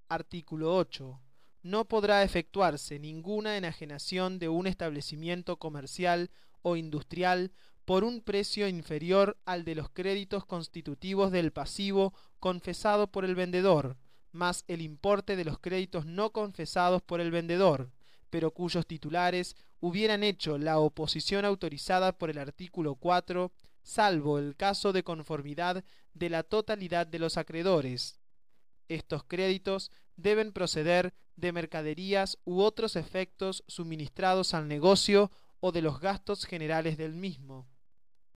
Artículo 8. No podrá efectuarse ninguna enajenación de un establecimiento comercial o industrial por un precio inferior al de los créditos constitutivos del pasivo confesado por el vendedor, más el importe de los créditos no confesados por el vendedor, pero cuyos titulares hubieran hecho la oposición autorizada por el artículo 4, salvo el caso de conformidad de la totalidad de los acreedores. Estos créditos deben proceder de mercaderías u otros efectos suministrados al negocio o de los gastos generales del mismo.